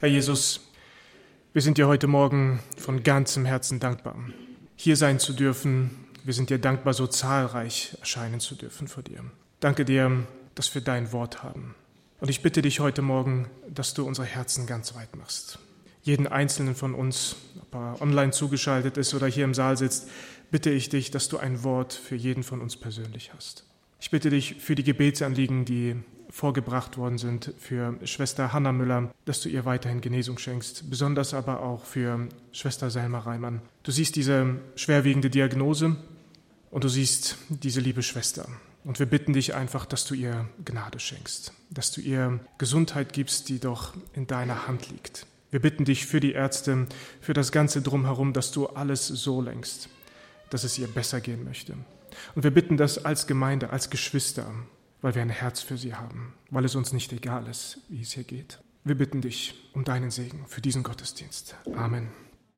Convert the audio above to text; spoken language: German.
Herr Jesus, wir sind dir heute Morgen von ganzem Herzen dankbar, hier sein zu dürfen. Wir sind dir dankbar, so zahlreich erscheinen zu dürfen vor dir. Danke dir, dass wir dein Wort haben. Und ich bitte dich heute Morgen, dass du unsere Herzen ganz weit machst. Jeden Einzelnen von uns, ob er online zugeschaltet ist oder hier im Saal sitzt, bitte ich dich, dass du ein Wort für jeden von uns persönlich hast. Ich bitte dich für die Gebetsanliegen, die vorgebracht worden sind, für Schwester Hanna Müller, dass du ihr weiterhin Genesung schenkst, besonders aber auch für Schwester Selma Reimann. Du siehst diese schwerwiegende Diagnose und du siehst diese liebe Schwester. Und wir bitten dich einfach, dass du ihr Gnade schenkst, dass du ihr Gesundheit gibst, die doch in deiner Hand liegt. Wir bitten dich für die Ärzte, für das Ganze drumherum, dass du alles so lenkst, dass es ihr besser gehen möchte. Und wir bitten das als Gemeinde, als Geschwister, weil wir ein Herz für sie haben, weil es uns nicht egal ist, wie es hier geht. Wir bitten dich um deinen Segen für diesen Gottesdienst. Amen.